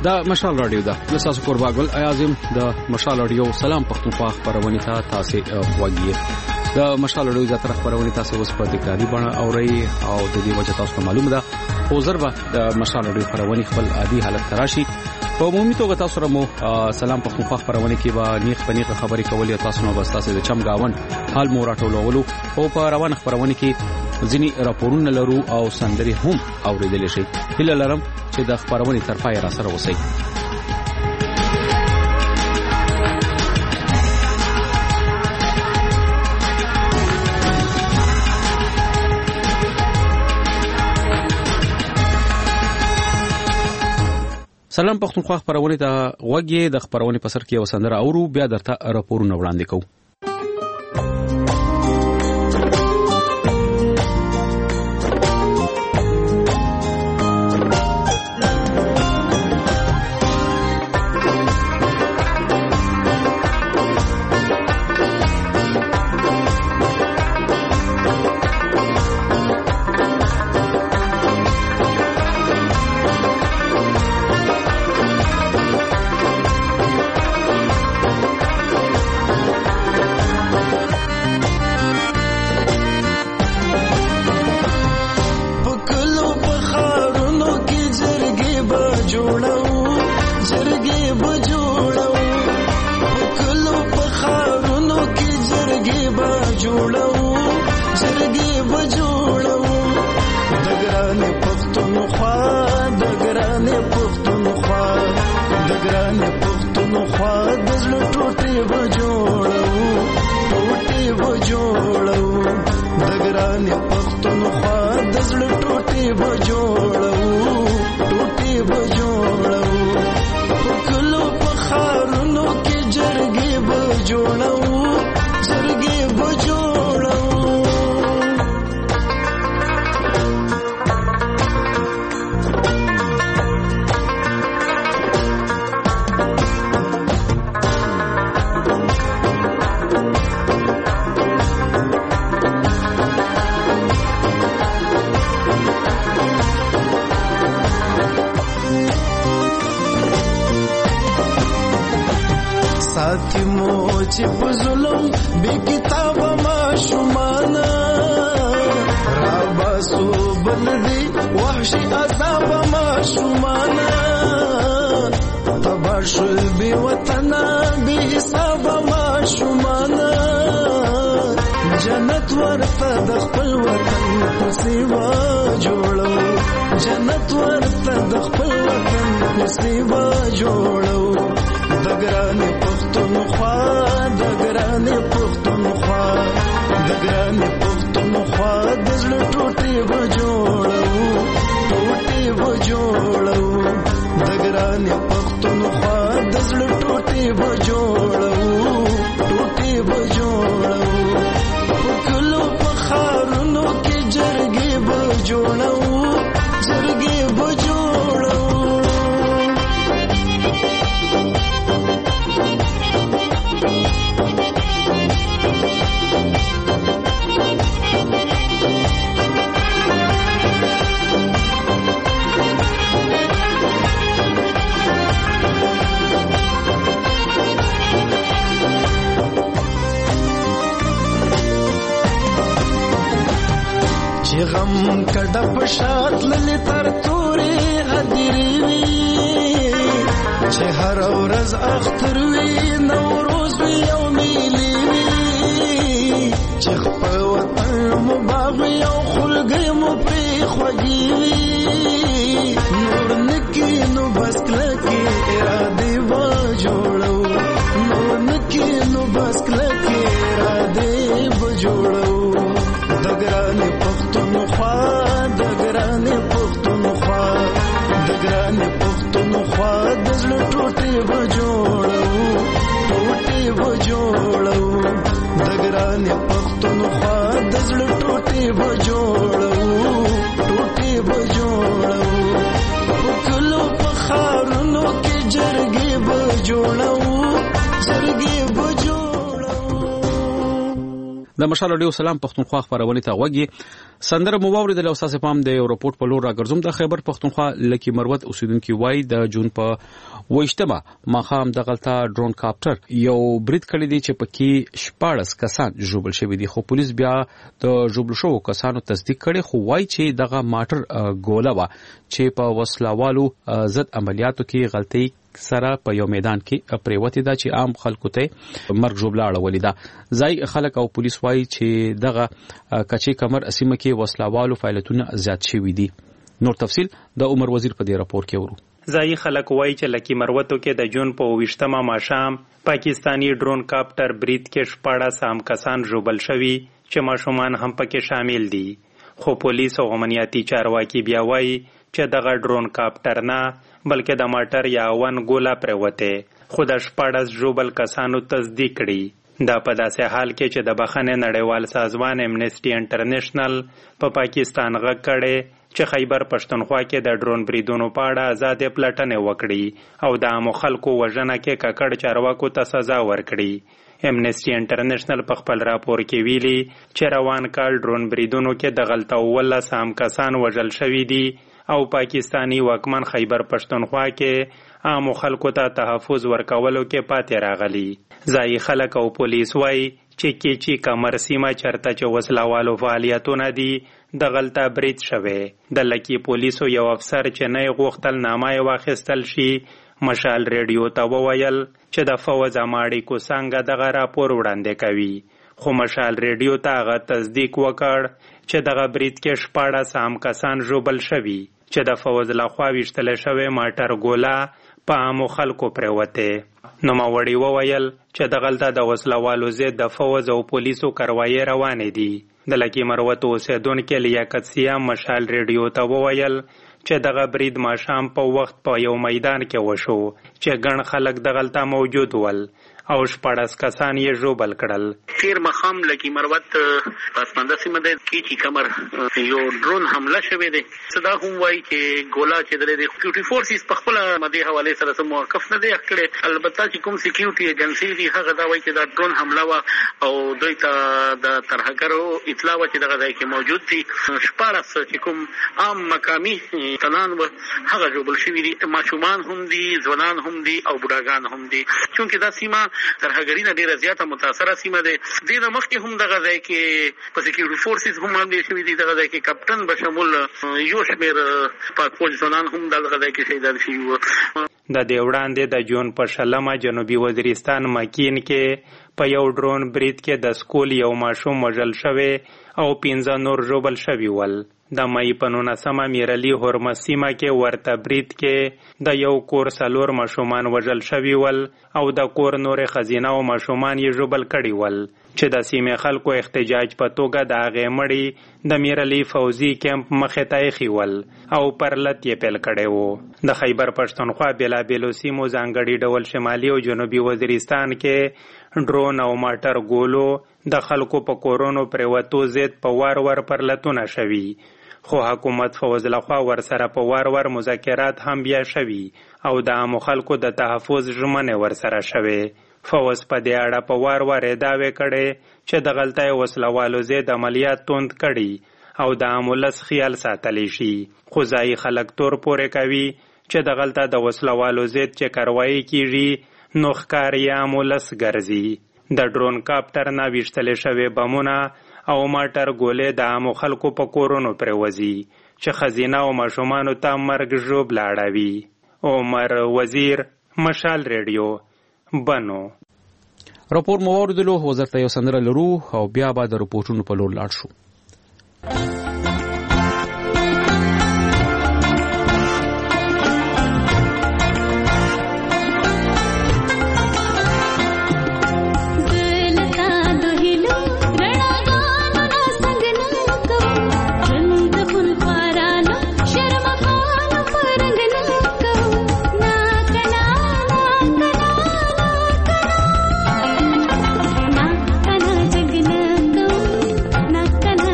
دا مشال رادیو ده لساسو قرباګل اعظم د مشال رادیو سلام پښتونخوا خبرونه ته تاسو وګورئ. د مشال رادیو زتر خبرونه تاسو اوس په تکراری بڼه اورئ او د دې وجه تاسو معلومه ده او ضربه د مشال رادیو خبرونه خپل عادي حالت تراشي. په عمومي توګه تاسو سره مو سلام پښتونخوا خبرونه کې به نیخ پنیخ خبرې کولې تاسو نو بس تاسو د چمګاون حال مو راټولولو او په روان خبرونه کې ځینی راپورونه لرو او سندري هم اوریدل شي. هله لرم چې د خبرونه تر پای را سره وسی. سلام پښتونخوا خبرونه ته وګورئ. د خبرونه په سر کې وسندره اورو بیا درته راپورونه وړاندې کوم. چې په ظلم بی کتاب ما شمانا را باسو بلدی وحشی عذاب ما شمانا تباشل بی وطنا بی حساب ما شمانا جنت ورته د خپل وطن په سیوا جوړو جنت ورته د خپل وطن په سیوا جوړو دګرانې پښتونخوا دګرانې پښتونخوا دګرانې پښتونخوا د زړه ټوټې به جوړو ټوټې به جوړو دګرانې پښتونخوا د زړه ټوټې به جوړو ټوټې به جوړو په کلو په ښارونو کې جرګې به جوړو جرګې به جوړو. چې غم کډه پشات للی تر تورې هدیری وی چې هر ورځ اختر وی نوروز وی او میلی وی چې خپل وطن مو باغ او خلګي مو پری خوږی وی نور نکی نو بس کلکی اراده و جوړو نور نکی نو بس کلکی اراده و جوړو دګرانې پښتونخوا دګرانې پښتونخوا دګرانې پښتونخوا د زړه ټوټې به جوړو د مشال رادیو سلام پښتونخوا خبرونه ته وګي سندره موورد له اساس پام د رپورت په لور راګرځوم د خیبر پښتونخوا لکی مروت اوسیدونکو وای د جون په وښتمه ماخام د غلطه ډرون کاپټر یو برید کړی دی چې پکې 14 کسان جوړبل شوی دي خو پولیس بیا د جوړبل شو کسانو تصدیق کړي خو وای چې دغه ماټر ګوله وا چې په وسلوالو ضد عملیاتو کې غلطي سره په یو میدان کې پریوتی دا چې عام خلکو ته مرګ جوړلاړه ولیدا ځای خلک او پولیس وایي چې دغه کچې کمر اسیمه کې وسلوالو فعالیتونه زیات شوي دي نور تفصیل د عمر وزیر په دې راپور کې ورو ځای خلک وایي چې لکی مروتو کې د جون په 20مه ماښام پاکستانی ډرون کاپټر برید کې 14 عام کسان جوړبل شوي چې ماشومان هم پکې شامل دي خو پولیس او امنیتي چارواکي بیا وایي چې دغه ډرون کاپټر نه بلکې د ماټر یا ون ګولا پروته خو د 14 جوړبل کسانو تصدیق کړي دا په داسې حال کې چې د بخښنې نړیوال سازمان امنیسټي انټرنیشنل په پاکستان غږ کړي چې خیبر پښتونخوا کې د ډرون بریدونو په اړه آزاد پلټنې وکړي او د عام خلکو وژنه کې ککړ چارواکو ته سزا ورکړي امنیسټي انټرنیشنل په خپل راپور کې ویلي چې روان کال ډرون بریدونو کې د غلطه 19 عام کسان وژل شوي دي او پاکستانی واکمن خیبر پښتونخوا کې عام خلکو ته تحفظ ورکولو کې پاتې راغلي ځای خلک او پولیس وایي چې کیچی کمر سیمه چرته چې وسلوالو فعالیتونه دي د غلطه برید شوه د لکی پولیسو یو افسر چې نه غوښتل نامه واخیستل شي مشال ریډیو ته وویل چې د فوز اماړي کو څنګه دغه راپور وړاندې کوي خو مشال ریډیو ته هغه تصدیق وکړ چې دغه برید کې 14 عام کسان جوړبل شوي چې د فوز لخوا ویشتل شوی ماټر ګولا په عامو خلکو پروته نو ماوړي وویل چې د غلطه د وسلوالو ضد د فوز او پولیسو کاروایی روانې دي د لکی مروت اوسیدونکو لیاقت سیام مشال ریډیو ته وویل چې دغه برید ماښام په وخت په یو میدان کې وشو چې ګڼ خلک د غلطه موجود ول او 14 کسان یې جوړبل کړل تیر مخام لکی مروت پاسمانده سیمه د کیچی کمر یو ډرون حمله شوه دی صدا هم وایي چې ګولا چې د سکیورټي فورسز په خپل مدي حواله سره موقف نه دی کړی البته چې کوم سکیورټي ایجنسی دی هغه دا وایي چې دا ډرون حمله وا او دوی ته د ترهګرو اطلاع و چې دغه ځای کې موجود دي 14 چې کوم عام مقامی تنان و هغه جوړبل شوی دي ماشومان هم دي ځوانان هم دي او بوډاګان هم دي چونکه دا سیمه ترهګری نه ډیره زیاته متاثره سیمه ده د مخکې هم دغه ځای کې په سکیورټي فورسز هم باندې شوی دي دغه ځای کې کپټن بشمول یو شمیر پاک فوج ځوانان هم دغه ځای کې شهیدان شوي د دې وړاندې د جون په شلمه جنوبي وزیرستان مکین کې په یو ډرون برید کې د سکول یو ماشوم وژل شوی او 15 نور جوړبل شوي ول د مې په 19مه میرلی هورمسیمه کې ورته برید کې د یو کور سلور ماشومان وژل شوي ول او د کور نور خزینه او ماشومان یې جوړبل کړي ول چې د سیمې خلکو احتجاج په توګه د هغې مړی د میرلی فوزي کیمپ مخې ته ایښي ول او پرلت یې پیل کړی و د خیبر پښتونخوا بېلابېلو سیمو ځانګړي ډول شمالي او جنوبي وزیرستان کې ډرون او ماټر ګولو د خلکو په کورونو پریوتو ضد په وار وار پرلتونه شوي خو حکومت فوز لخوا ورسره په وار وار مذاکرات هم بیا شوي او د عامو خلکو د تحفظ ژمنې ورسره شوي فوز په دې اړه په وار وار دعوې کړي چې د غلطۍ وسلوالو ضد عملیات توند کړي او د عامو لس خیال ساتلی شي خو ځایي خلک تور پورې کوي چې د غلطه د وسلوالو ضد چې کاروایی کیږي نو ښکار یې عامو لس ګرځي د ډرون کاپټر نه ویشتلې شوې بمونه او ماټر ګولې د عامو خلکو په کورونو پرېوځي چې خزینه او ماشومانو ته مرګ ژوبله اړوي عمر وزیر مشال ریډیو بنو راپور مو واوریدلو وزارت یو سندره لرو او بیا به د رپورټونو په لور لاړ شو na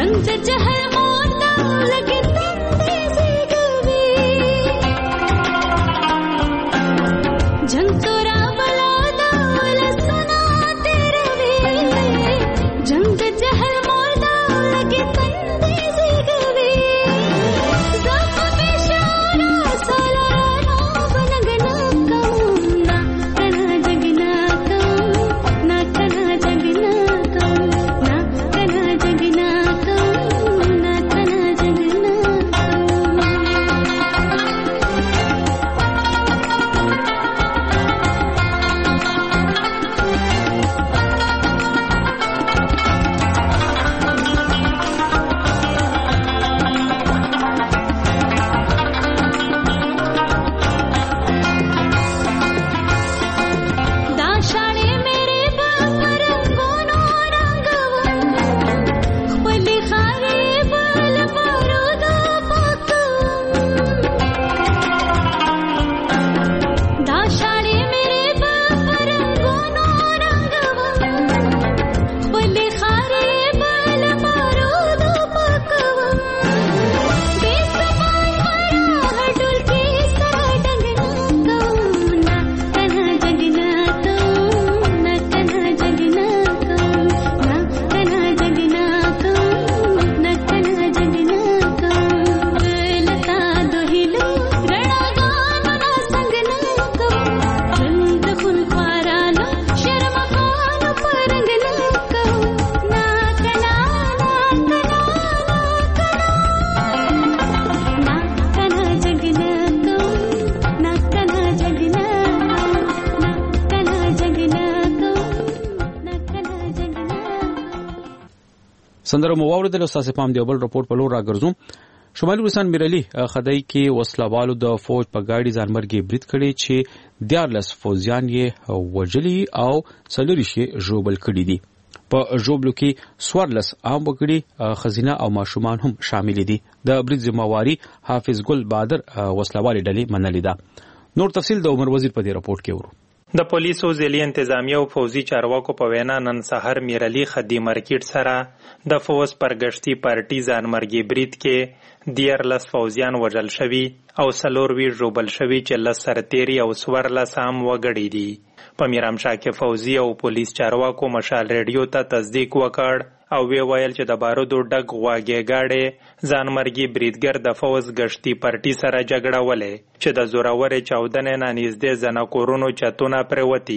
سندره مو واوریدل. تاسو پام دی بل رپورټ په لور راګرځوم. شمالي وزیرستان میرعلي خدای کې وسلوالو د فوج په گاډي ځانمرګي برید کړي چې 14 فوجیان یې وجلي او څلورشي ژوبل کړي دي. په ژوبلو کې 14 عام وګړي خزینه او ماشومان هم شامل دي. د برید ذمہواری حافظ ګل بادر وسلوالي ډلې منلې ده. نور تفصیل د عمر وزیر په دې رپورټ کې ورو. د پولیسو ځلې انتظامیه او فوزي چارواکو په وینا نن سحر میرعلي خدي مارکیټ سره د فوز پرګشتي پارټي ځانمرګي برید کې 14 فوزیان وژل شوي او 4 ژوبل شوي چې 10 سرتیري او 14 عام وګړي دي. په میرامشاه کې فوزي او پولیس چارواکو مشال ریډیو ته تصدیق وکړ او وی ویل چې د بارودو ډک غواګي گاډي ځانمرګي بریدګر د فوز گشتي پارټي سره جګړه ولې چې د زورورې چاودنې نه نږدې زنه کورونو چتونه پروتي.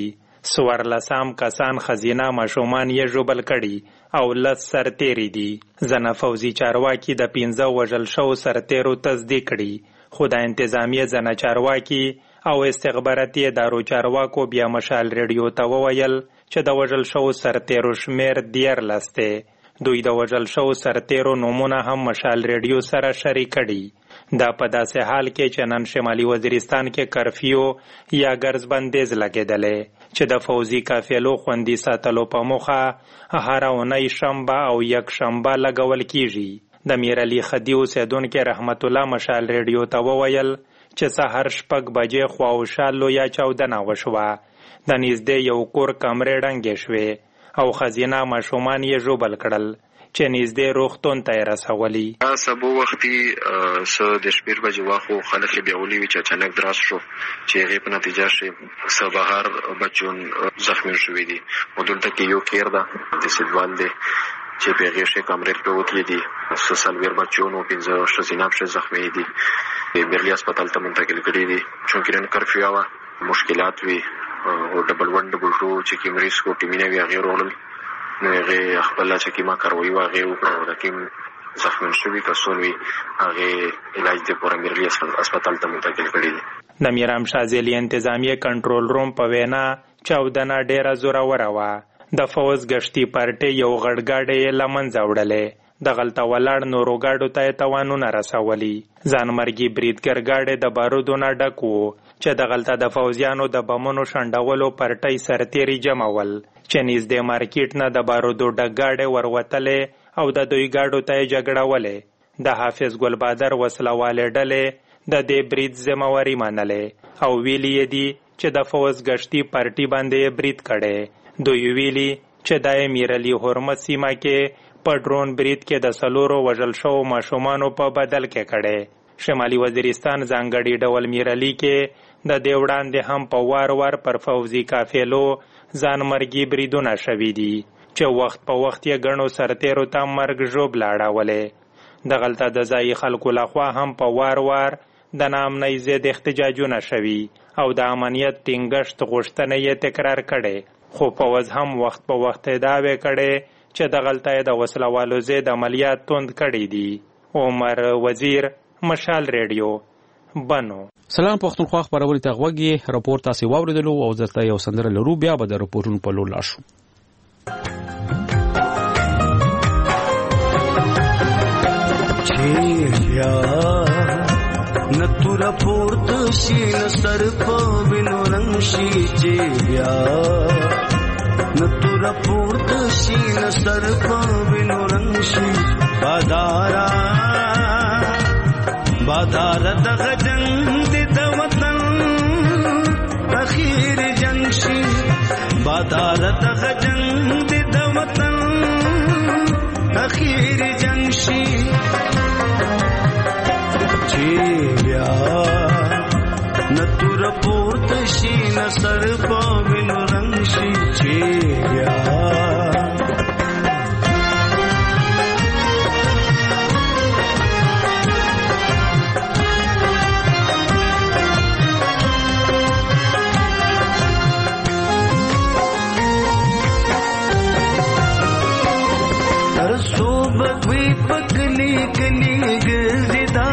14 کسان خزینه ماشومان یې ژوبل کړي او 10 سرتیري دي. زنه فوزي چارواکي د 15 وژل شو سرتیرو تصدیق کړي، خو د انتظامیه زنه چارواکي او استخباراتي ادارو چارواکو بیا مشال ریډیو ته وویل چې د وژل شو سرتیرو شمیر 14 دی. دوی د وژل شو سرتیرو نومونه هم مشال ریډیو سره شریک کړي. دا په داسې حال کې چې نن شمالي وزیرستان کې کرفیو یا ګرځ بندیز لګېدلې چې د فوزي قافلو خوندي ساتلو په موخه هر اونۍ شنبه او یک شنبه لګول کیږي. د میرعلي خدي اوسیدونکو رحمت الله مشال ریډیو ته وویل چې سحر 6 بجې خواوشا لویه چاودنه وشوه. د نږدې یو کور کمرې ړنګې شوې او خزینه ماشومان یې ژوبل کړل چې نږدې روغتون ته یې رسولي. سبو وختي د شپې بجې واخو خلک بیا ولي وي چې اچانک دراس شو چې هغې په نتیجه شي سبهار بچون زخمي شوي دي. او دلته کې یو کیر ده د سیدوال دی چې په هغې شي کمرې پروتې دي. 4 بچون او 15 ښځینه پښې زخمي دي. میرعلي هسپتال ته منتقل کړي دي چونکې نن کرفیو وه، مشکلات وي او ډبل 1 ډبل 2 چې کیمریس کو ټیمینه وی هغه رول نو هغه خپل چې کیما کاروي واغه او د کیم زخمي شوی کسون وی هغه علاج د پوره میرعلي هسپتال ته منتقل کړي دي. د میرامشاه ځلې انتظامیه کنټرول روم په وینا چاودنه ډیره زوروره وه. د فوز گشتي پارټي یو غړګاډی لمنځه وړلې. د غلطه ولاړ نورو گاډو ته توانونه رسولي. ځانمرګي بریدګر گاډي د بارودو نه ډک وو چې د غلطه د فوزیانو د بمونو شنډولو پرټۍ سرتیري جمعول چې نږدې مارکیټ نه د بارودو ډک گاډي وروتلې او د دوی گاډو ته جګړه ولې. د حافظ ګل بادر وسلوالې ډلې د دې برید ذمہواری منلې او ویلي دي چې د فوز گشتي پارټي باندې برید کړي. دوی ویلي چې د میرعلي هرمز سیمه کې په ډرون برید کې د 4 وژل شوو ماشومانو په بدل کې کړي. شمالي وزیرستان ځانګړي ډول میرعلي کې د دې وړاندې هم په وار وار پر پوځي قافلو ځانمرګي بریدونه شوي دي چې وخت په وخت یې ګڼو سرتیرو ته مرګ ژوبله اړولې. دغلته د ځایي خلکو لخوا هم په وار وار د ناامنۍ ضد احتجاجونه شوي او د امنیت ټینګښت غوښتنه یې تکرار کړې. خو پوځ هم وخت په وخت دعوې کړې چې دغلته یې د وسلوالو ضد عملیات توند کړي دي. عمر وزیر، مشال ریډیو، بنو. سلام پښتونخوا خبرونه ته غوږی راپور تاسو واوریدلو او ځکه یو سندره لرو بیا به د راپورونو په لور لاړ شو. نتور پورت شي نصر په وینو رنگ شي چې بیا نتور پورت شي نصر په وینو رنگ شي بادارا دغه جنگ د وطن اخیر جنگ شي بادارا دغه جنگ د وطن اخیر جنگ شي بیا نتور پورت شي نصر په وینو رنگ شي چې بیا تر صوبه وی پکلی کلی ګرځیدا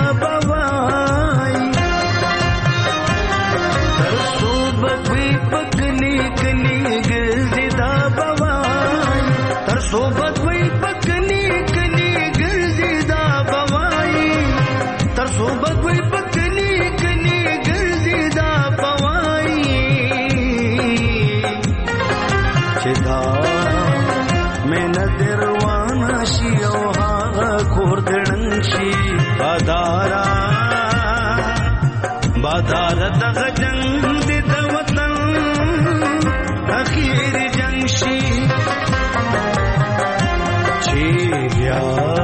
بادار دغه جنگ د وطن اخیر جنگ شي چې بیا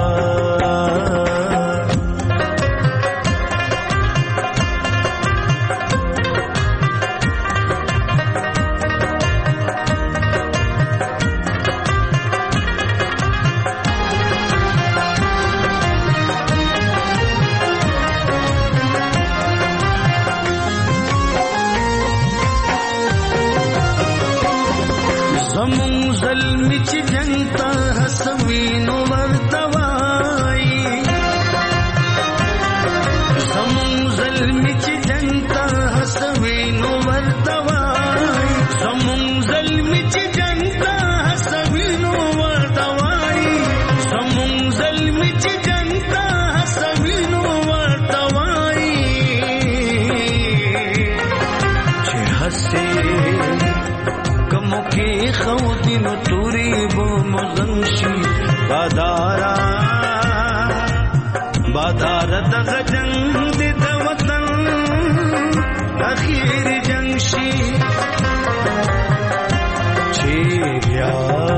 بادار دغه جنگ د وطن اخیر جنگ شي چې بیا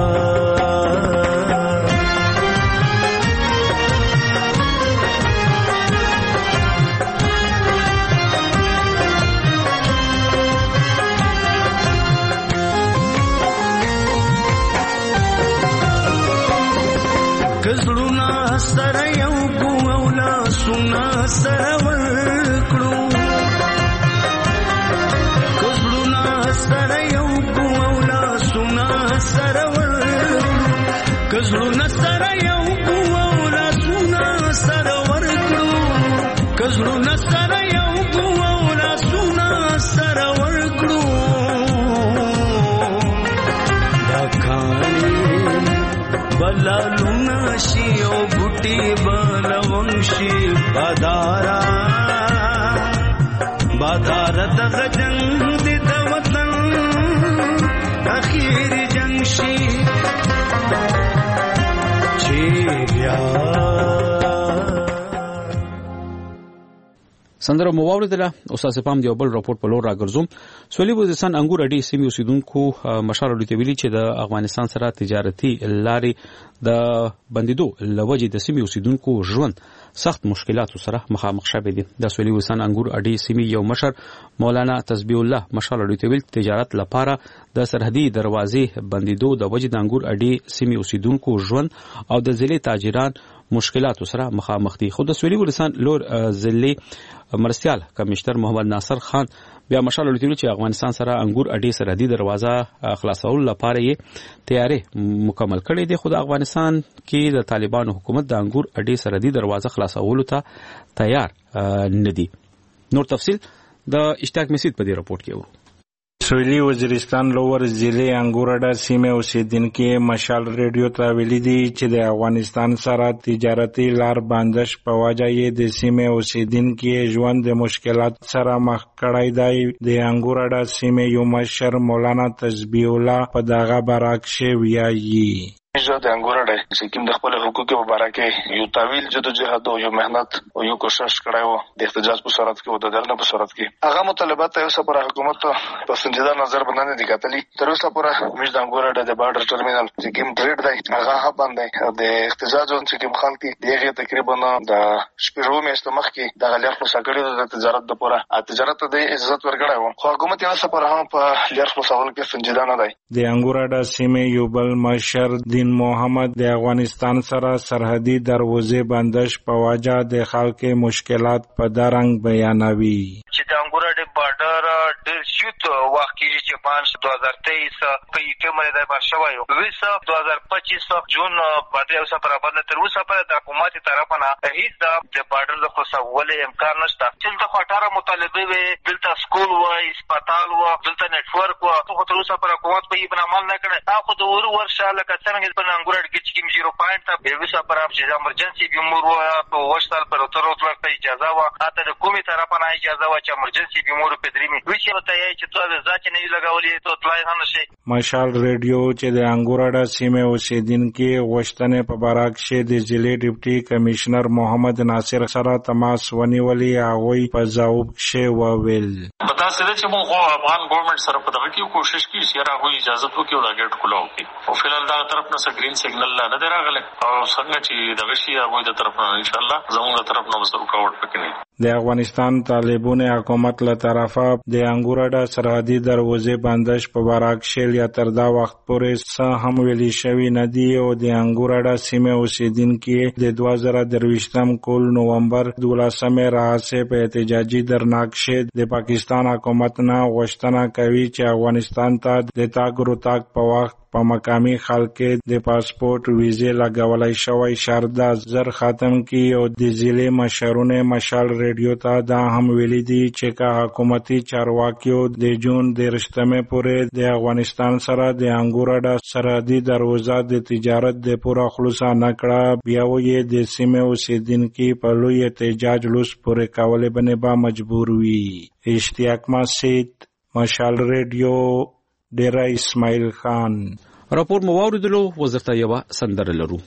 کزړونه سره یو ګولا سنا سره ورکړو کزړونه سره یو ګولا سنا سره ورکړو کزړونه سره یو ګولا سنا سره ورکړو کزړونه سره یو ګولا سنا سره ورکړو دا کانی بلالونا شي او بوټي بلون شي بادارا دغه جنگ د وطن اخیر جنگ شي چې بیا سندره مووردله استاد پام دی بل راپورټ په لور راګرځوم. سولې وزستان انګور اډي سیمې اوسیدونکو مشال اډي ته ویلي چې د افغانستان سره تجارتي لارې د بندیدو لوجې د سیمې اوسیدونکو ژوند سخت مشکلاتو سره مخامخ شوي دي. د سولې وزستان انګور اډي سیمې یو مشر مولانا تسبیح الله مشال اډي ته ویل تجارت لپاره د سرحدي دروازې بندیدو د وجې د انګور اډي سیمې اوسیدونکو ژوند او د ضلع تاجران مشکلاتو سره مخامخ دي. خو د سولې وزستان لور ضلع مرستيال کمشنر محمد ناصر خان بیا مشال اډي چې افغانستان سره انګور اډي سرحدي دروازه خلاصول لپاره یې تیاری مکمل کړې دي. خو د افغانستان کې د طالبانو حکومت د انګور اډي سرحدي دروازه خلاصولو ته تیار نه دي. نور تفصیل د اشتیاق مسید په دې راپورټ کې وو. سویلی وزیرستان لور ضلع انګورډا سیمه اوسیدونکو مشال ریډیو ته ویلي دي چې د افغانستان سره تجارتي لار بندش په وجه یې د سیمه اوسیدونکو ژوند د مشکلات سره مخ کړی دی. د انګورډا سیمه یو مشر مولانا تسبیح الله په دغه برعکس ویایي زه د انګورډا سکیم د خپل حقوقو په اړه کې یو طویل جدوجہد او یو مهنت او یو کوشش کړی و د احتجاج په صورت کې او د درنه په صورت کې هغه مطالبات ته اوسه پر حکومت په سنجیده نظر باندې دي کتلي. تر اوسه پورې موږ د انګورډا د بارډر ټرمینل سکیم ټریډ دی هغه باندې د احتجاج او سکیم خلک دیغه تقریبا د شپږو میاشتو مخکې د غلط مساکړې د تجارت د پوره تجارت د عزت ورګړای و خو حکومت یې اوسه پر هم په لیر خلاصول کې سنجیده نه دی. د انګورډا سیمه یو بل مشر دین محمد د افغانستان سره سرحدي دروازې بندش په وجه د خلکو مشکلات په درنګ بیانوي چې د انګورډا بارډر ډېر زیات وخت کې چې 2023 په یوه باندې د بشوي 2025 جون باندې اوسه پر باندې تر اوسه پر د حکومت طرفه هیڅ د بارډر د خلاصول امکان نشته. چې د خاطر مطالبه وي دلته سکول و هسپتال و دلته نتورک و خو تر اوسه پر حکومت په یې عمل نه کړي. تاسو د ورشه لکه څنګه په انګورډا کې چې 0 پوینټ ته به اوسه پر چې امرجنسي بیمور و په وشتل پر تر ورته اجازه و اته د کومي طرفه نه اجازه و چې امرجنسي بیمور په درېمي ویچې ته یې چې تو د ځکه نه لګولې ته تلای هم نشي. مشال ریډیو چې د انګورډا سیمه اوسیدونکو غوښتنې په برعکس د ضلع ډیپټي کمشنر محمد ناصر سره تماس ونیولې هغه په ځواب کې وویل پتا سره چې موږ افغان ګورنمنت سره په دغه کې کوشش کوي چې راغوي اجازه وکړي او دا ګټ کولاو کړي او فلال دا طرف نه گرین سیګنل نه دراغله او څنګه چې دغه شی هغه د طرف نه ان شاء الله زموږ طرف نه وسو رکاوټ پکې. د افغانستان طالبانو حکومت له طرفه د انګورډا سرحدي دروازې بندش په برعکس یا تر دا وخت پورې څه هم ویلي شوی نه دی او د انګورډا سیمه اوسیدونکو د 2023 کال نومبر 12 راځي په احتجاجي درناکشه د پاکستان حکومت نه غوښتنه کوي چې افغانستان ته د تاګ راتګ په وخت په مقامي خلک د پاسپورت ویزه لګولای شوی شرط زر ختم کی او د ضلع مشرونه مشال ریډیو ته دا هم ویلي دي چې کا حکومتي چارواکیو د جون د رښتمه پورې د افغانستان سره د انګورډا سرحدي دروازه د تجارت د پوره خلاص نه کړه بیا یې د سیمه اوسیدونکو په لوی احتجاج لوس پورې کولې باندې با مجبور وي. اشتیاق مسید مشال ریډیو ډیرا اسماعیل خان. راپور مو واوریدلو وزرته یو سندره لرو.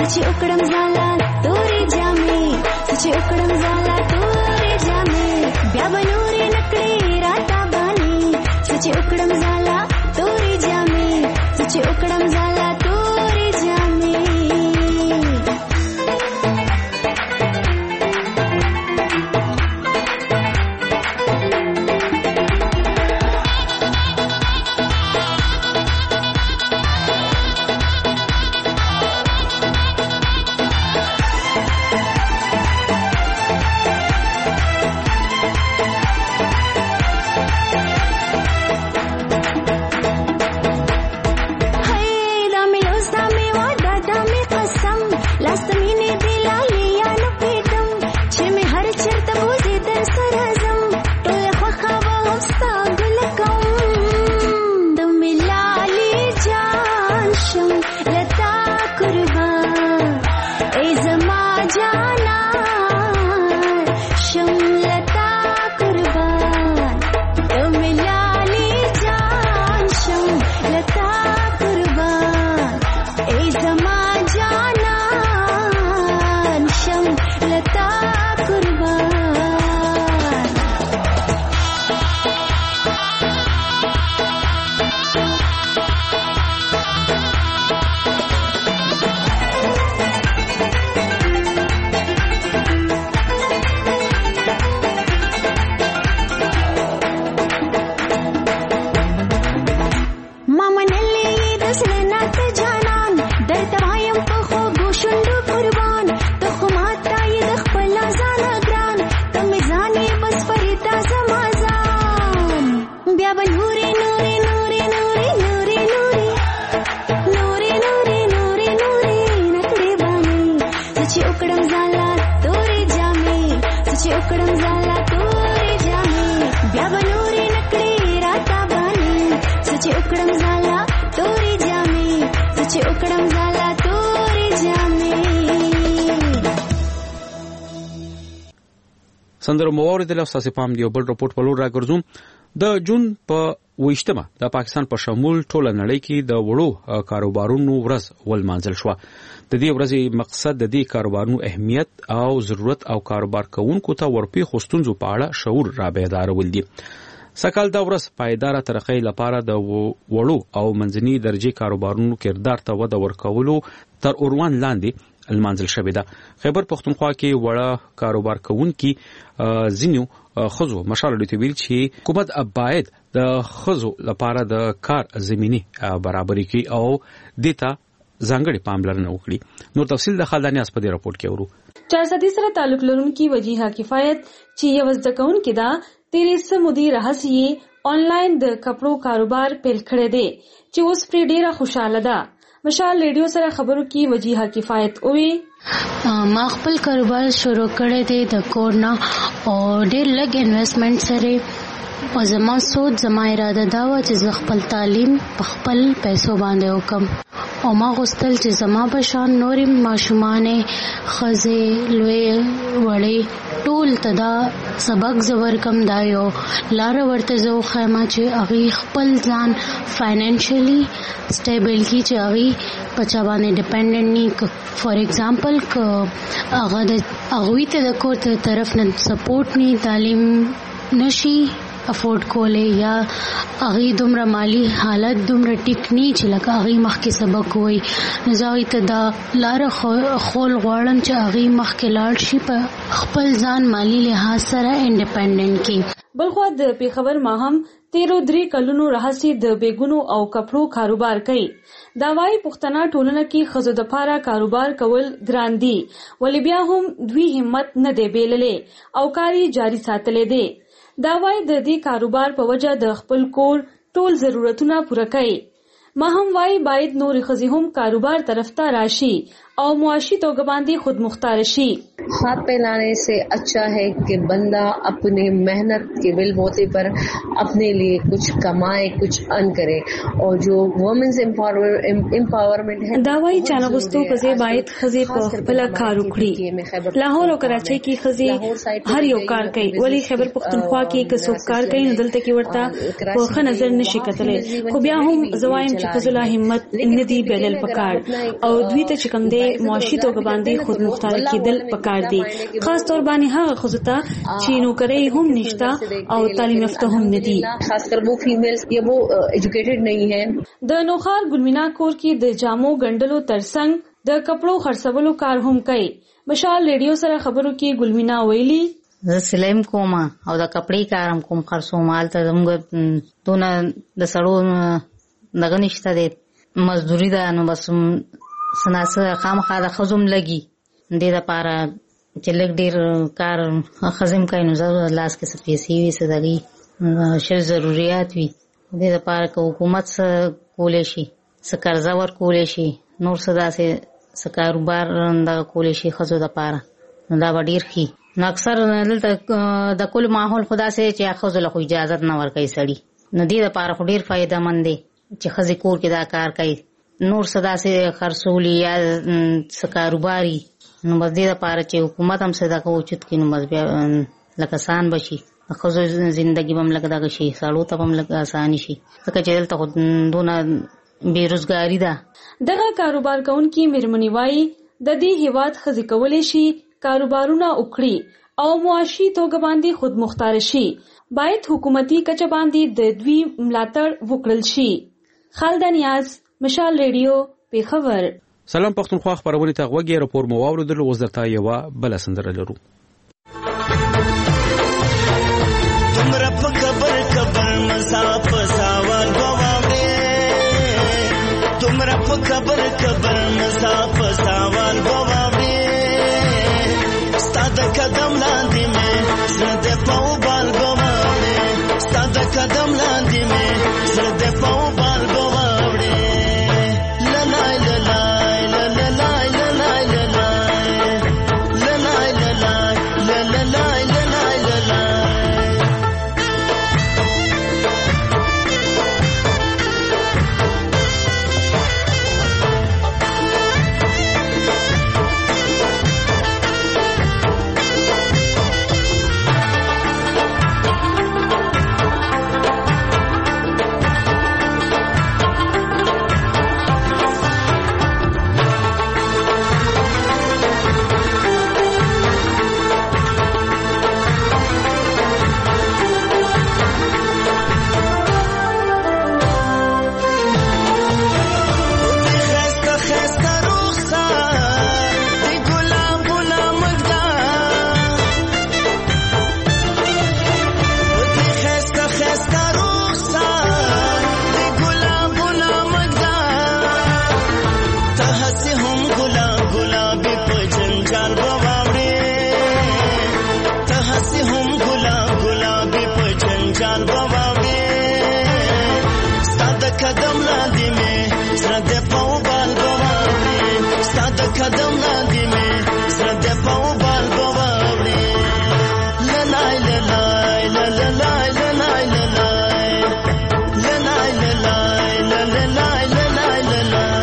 چې وکړم زالا تورې جامې چې وکړم زالا تورې جامې بیا به نورې نکړې راته باندې چې وکړم زالا تورې جامې چې وکړم زالا تورې جامې سندرو موارد له اساس پام دی بل رپورټ په لور راګرځوم د جون په 28مه د پاکستان په شمول ټوله نړۍ کې د وړو کاروبارونو ورځ ولمانځل شو. د دې ورځې مقصد د دې کاروبارونو اهمیت او ضرورت او کاروبار کوونکو ته ورپی خوستونزو په اړه شعور را بیدارول دي. سکهال دا ورځ پایداره ترقۍ لپاره د وړو او منځني درجه کاروبارونو کردار ته وده ورکولو تر عنوان لاندې المنزل شوی ده. خیبر پختونخوا کې وړه کاروبار کوونکي زینو خزو مشال لري ویل چې حکومت باید د خزو لپاره د کار زميني برابرۍ کوي او دیتا ځانګړي پاملرنه وکړي. نور تفصیل د خالداني اسپدي رپورت کې ورو. 400 سره تعلق لرونکي وجیها کفایت چې یو ځکون کې دا 13 مدیر رهسي آنلاین د کپړو کاروبار پیل کړی دی چې اوس پر ډیره خوشاله ده. مشال ریډیو سره خبرو کې وجیها کفایت اوې ما خپل کاروبار شروع کړی دی د کورنا او ډېر لږ انویسټمنټ سره او زما سود زما اراده دا و چې خپل تعلیم په خپل پیسو باندې وکم او ما غوښتل چې زما په شان نورې ماشومانې ښځې لوی وړې ټول تدا سبق زور کم دایو لار ورته زو خیمه چې هغه خپل ځان فاینانشلی سټیبل کی چې هغه پچا باندې ډیپندنٹ نی. فار ایگزامپل ک هغه د هغه ته د کور ته طرف نه سپورټ نی تعلیم نشي افورد کولې یا هغه دومره مالی حالت دومره ټیک نی چې لکه هغه مخکې سبق وای نزاوی ته دا لار خول غواړم چې هغه مخکې لاړ شي په خپل ځان مالی لحاظ سره انډیپندنٹ کی. بلخو د پیښور ماهم 13 کلونو راهسي د بیګونو او کپړو کاروبار کوي. دا وايي پښتنه ټولنه کې خزو د پاره کاروبار کول ګران دي ولې بیا هم دوی همت نه دی بیللې او کاری جاری ساتلې دي. دا وايي د دې کاروبار په وجه د خپل کور ټول ضرورتونه پوره کوي. ما هم وايي باید نور خزي هم کاروبار طرف ته راشي او معاشي توګه باندې خود مختار شي. ہاتھ پہ لانے سے اچھا ہے کہ بندہ اپنے محنت کے بلبوتے پر اپنے لیے کچھ کمائے کچھ ارن کرے اور جو وومنز امپاورمنٹ ہے دا وايي چې نغستو خزي باید خزي په خپل کار وکړي. لاهور او کراچۍ کې خزي هر یو کار کوي ولی خیبر پختونخوا کې کسب کار کوي نو دلته کې ورته په ښه نظر نشي کتلې. خو بیا هم زوایم چې خزله همت ندي بلل پکار او دوی ته چې کوم دی کې معاشي توګه باندې خود مختار کېدل پکار دي، خاص تور باندې هغه خصوصا چې نوکري هم نشتا او تعلیم یافته هم ندي، خاص کر وہ فیمیلز یا وہ ایجوکیټډ نه ہیں. د نوخار ګلمینا کور کې د جامو ګندلو ترڅنګ د کپړو خرڅولو کار هم کوي. مشال ریډیو سره خبرو کې ګلمینا ویلي زه سلیم کوم او د کپړې کارم کوم، خرڅو مال ته زموږ دونه د سړو دغه نشته دی، مزدوري ده، نو بس سناسه خامخا د ښځو لګي دې دپاره چې لږ ډېر کار ښځې هم کوي، نو زه لاس کې څه پیسې وي څه دغې ښه ضروریات وي، دې دپاره که حکومت څه کولی شي، څه قرضه ورکولی شي، نور څه داسې څه کاروبار دغه کولی شي ښځو دپاره، نو دا به ډېر ښي. نو اکثر دلته د کل ماحول خو داسې چې ښځو له خو اجازت نه ورکوي سړي، نو دې دپاره خو ډېر فایده مند دی چې ښځې کور کې دا کار کوي، نور څه داسې خرڅولي یا څه کاروباري، نو بس دې دپاره چې حکومت هم څه دغه اوچت کړي، نو بس بیا لکه آسان به شي، د ښځو زندګي به هم لږ دغه شي، سړو ته به هم لږ اساني شي، ځکه چې دلته خو دونه بیروزګاري ده. دغه کاروبار کوونکي میرمنې وایي د دې هیواد ښځې کولی شي کاروبارونه وکړي او معاشي توګه باندې خود مختار شي، باید حکومتي کچه باندې د دوی ملاتړ وکړل شي. خالده نیاز، مشال ریډیو، پیښور. سلام پښتونخوا خبرونه ته غوږی راپور مو واوریدل، اوس درته یوه بله سندره لرو. تمره په قبر مصاف ساوال تمرا په قبر مصاف ساوال بواوړې، ستا د قدم لاندې مې زړه د پاو بال بواوړې، ستا د قدم لاندې مې زړه د پاو بال بواوړې. للای للای للای للای للای للای للای للای للای للای. قدم لاندې مې زړه د پاو بال بواوړې، للای للای للای للای للای للای للای للای للای للای.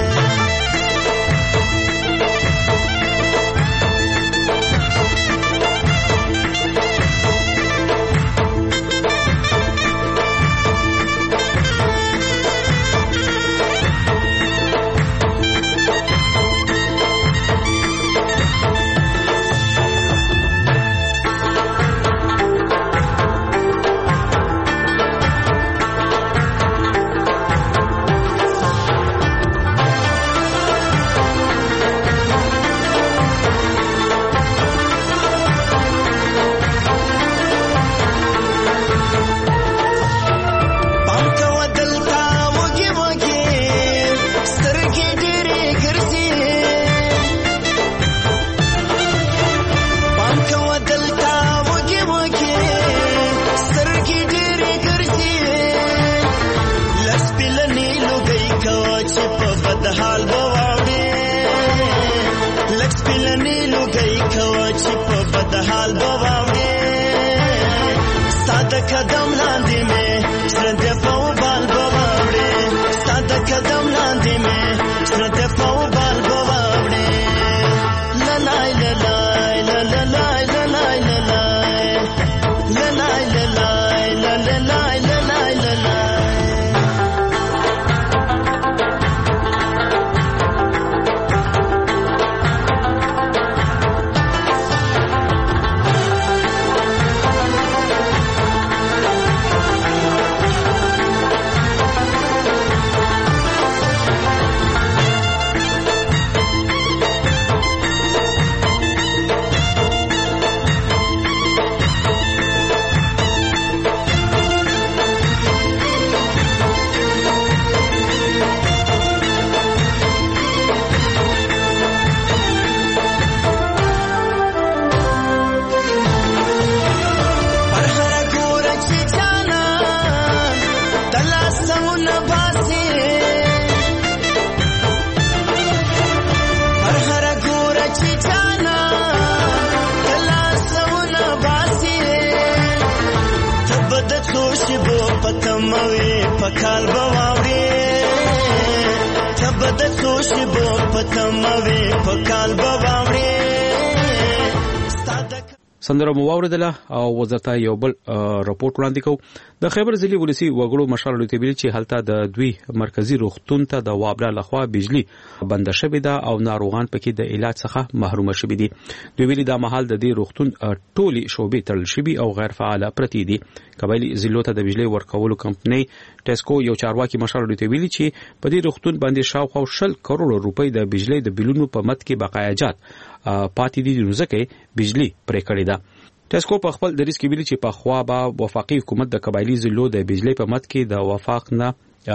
قدم لاندې مې زړه د پاو بال بواوړې، ستا د قدم لاندې مې زړه د پاو بال بواوړې، للای للای للای للای للای للای للای للای للای للای. پکموي پکال بواوي تبد توشبو پکموي پکال بواوي سندره مو واوریدله او وزارت یو بل راپورټ وړاندې کو د خیبر ضلع ولسی وګړو مشال لوی تبیل چې هلته د دوی مرکزی روغتون ته د وابلا لخوا بجلی بند شوې ده او ناروغان پکې د علاج څخه محروم شوي دي. دوی ویلي دا مهال د دې روغتون ټولي شوبې تړل شوي او غیر فعال پرتی دي. قبایلی ضلعو ته د بجلی ورکولو کمپنۍ ټیسکو یو چارواکي مشال لوی تبیل چې په دې روغتون باندې شاوخوا 60 کروڑ روپۍ د بجلی د بلونو په مت کې بقایاجات پاتې دي ځکه بجلی پرې کړې ده. ټیسکو په خپل دریس کې ویلي چې په خوا به وفاقي حکومت د قبایلی ضلعو د بجلی په مت کې د وفاق نه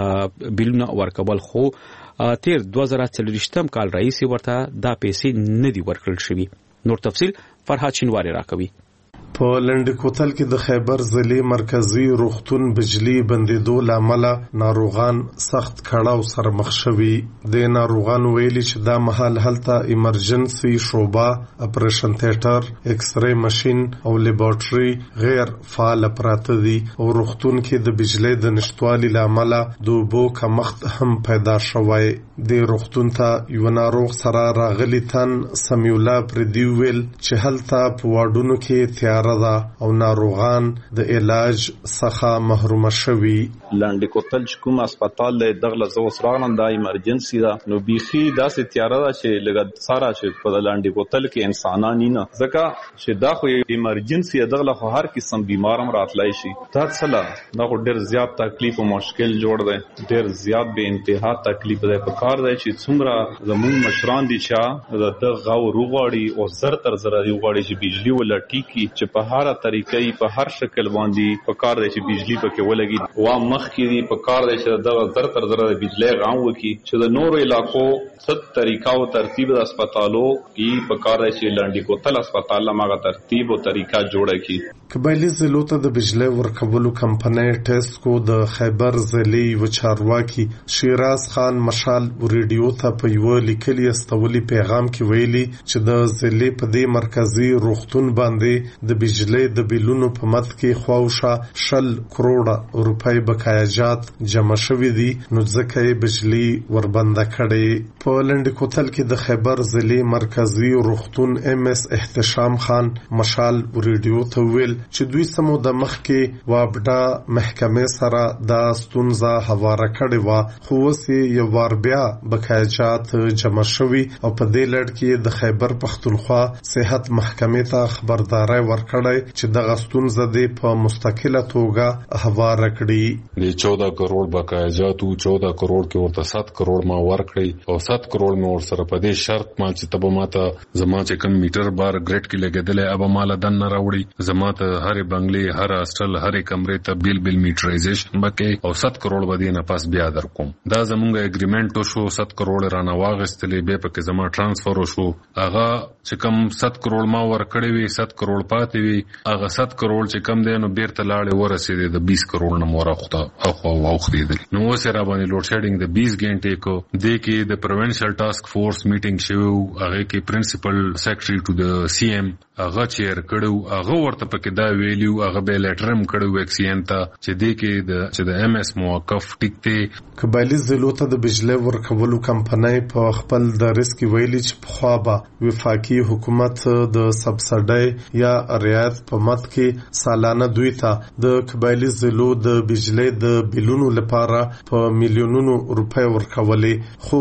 بلونه ورکول خو تیر 2023 کال رئیس ورته دا پیسې نه دي ورکړل شوی. نور تفصیل فرهاد شینواری راکوي. په لنډ کوتل کې د خیبر ضلع مرکزی روغتون بجلی بندیدو لامل ناروغان سخت کړهو سره مخ شوي. د ناروغان ویلي چې دا مهال هلته ایمرجنسي شوبه، اپریشن تیاتر، ایکس ری ماشين او لیبارټري غیر فعال پراته دي او روغتون کې د بجلی د نشټوالي لامل د اوبو کمښت هم پیدا شوی. د روغتون ته یو ناروغ سره راغلی تن سمیولا پردی ویل چې هلته په واډونو کې ده او ناروغان د علاج څخه محروم شوي. لاندې کوتل چې کوم هسپتال دی دغه زوس راغلم دا ایمرجنسي ده نو بيخي داسې تیاره ده چې لګد سارا چې په لاندې کوتل کې انسانان نه ځکه چې دا خو ایمرجنسي دغه خو هر قسم بیمارم راتلای شي. دا څه دا خو ډېر زیات تکلیف او مشکل جوړ دی، ډېر زیات به انتها تکلیف دی. په کار دی چې څومره زمون مشران دي چې د غو روغاړي او زر تر زر دی غواړي چې بجلی ولټي کی چې په هر طریقې په هر شکل باندې په کار دی چې بجلی پکې ولګي وا مخ کې دی په کار دی چې د زر تر زر بجلی غاو وکي چې د نورو علاقو ست طریقه او ترتیب د هسپتالو کې په کار دی چې لاندې کوتل هسپتال لمغه ترتیب او طریقه جوړه کی. قبایلی ضلعو ته د بجلی ورکولو کمپنۍ ټیسکو د خیبر ضلع و چارواکي شیراز خان مشال ریډیو ته په یو لیکلي استولي پیغام کې ویلي چې د ضلع په دې مرکزی روغتون باندې د بجلی د بلونو په مت کې خواوشه 60 کروڑ روپۍ بقایاجات جمع شوي دي نو ځکه یې بجلی وربنده کړې. په لنډ کوتل کې د خیبر ضلع مرکزی روغتون ام اس احتشام خان مشال ریډیو ته ویل چې دوی سمو د مخ کې وابډا محکمې سره د ستونزه هواره کړې و خو اوس یو وار بیا بقایاجات جمع شوي او په دې لړ کې د خیبر پختونخوا صحت محکمې ته خبرداري ورکړی چې د غستونزه د په مستقله توګه هواره کړي. د 14 کروڑ بقایاجات او 14 کروڑ کې ورته 7 کروڑ ما ورکړي او 7 کروڑ مې ور سره په دې شرط ما چې تبه ماته زما چې کم میټر بار ګریډ کې لګیدلې اب مال دن نه راوړي زما ته هر بنگلې هر هاستل هر کمرې ته بیل میټرایزیشن بکې او 7 کروڑ بدی نه پاس بیا در کوم. دا زمونږ اګریمنت شو 7 کروڑ رانه واغستلې به پکې زما ترانسفر شو هغه چې کم 7 کروڑ ما ورکړې وي 7 کروڑ پاتې وي هغه 7 کروڑ چې کم دی نو بیرته لاړې ورسېدې د 20 کروڑ نه مورا خو واخدې نو اوس را باندې لوډ شیډینګ د 20 غنټې کو د کې د پروینشل ټاسک فورس میټینګ شو هغه کې پرنسپل سیکریټری ټو د سی ایم هغه چیر کړو هغه ورته پکې دا ویلیو هغه به لیټرم کړو ویکسین ته چې د کې د ام اس موقف ټیکته. قبایلی ضلعو ته د بجلی ورکولو کمپنۍ په خپل درس کې ویلي چې په خوا به وفاقي حکومت د سبسډي یا رعایت په مت کې سالانه دوی ته د قبایلی ضلعو د بجلی د بلونو لپاره په میلیونونو روپۍ ورکولې خو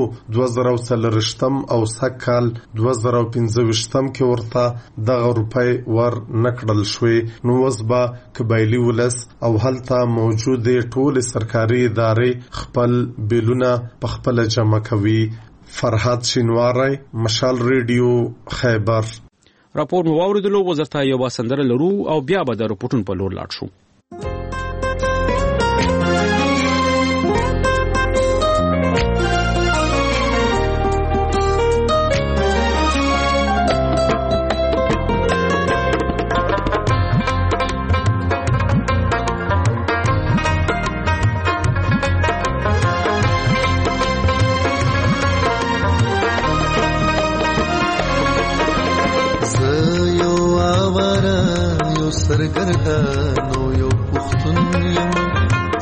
2023 او سکال 2015 کې ورته دغه روپۍ ور نکړل شوې. نو وسبا قبایلی ولس او هلته موجود ټول سرکاري ادارې خپل بلونه په خپل جمع کوي. فرهاد شینواری مشال ریډیو خیبر. راپور مو واوریدلو. وزارت یو سندره لرو او بیا به د رپورټون په لور لاړ شو. سرګردانو یو پښتون یم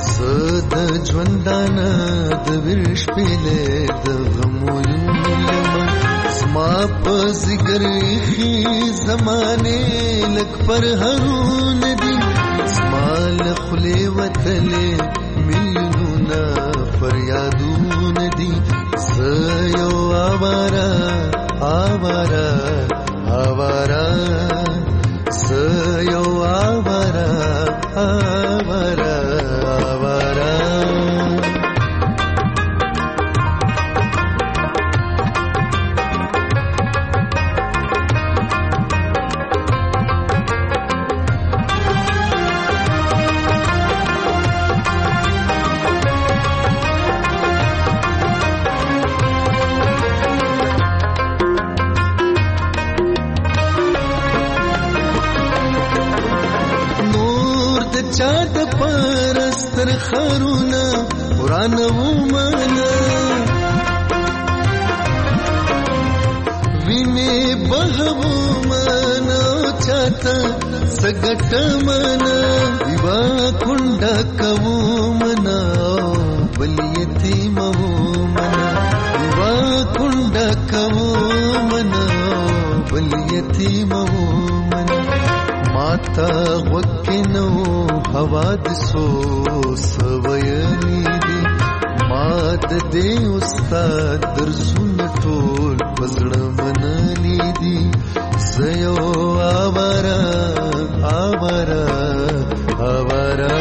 ژوندانه د ویرش پیلې د غمونو زما په ذکر خي زمانه لک پر هرون دي زما له خلې وتلې میلیونونه فریادون دي زيو آوارا آوارا آوارا زيو آوارا آوارا آوارا چاد پرستر خرونا قرآن ومانا وینه بهو مانا چاتا سگٹ مانا دیوا کنڈا کو منا بلیتی مو منا دیوا کنڈا کو منا بلیتی مو منا ماتا وکنو حوادثو سویلی دی مات دے استاد درسون ټول پزړه منلی دی زيو آوارا آوارا آوارا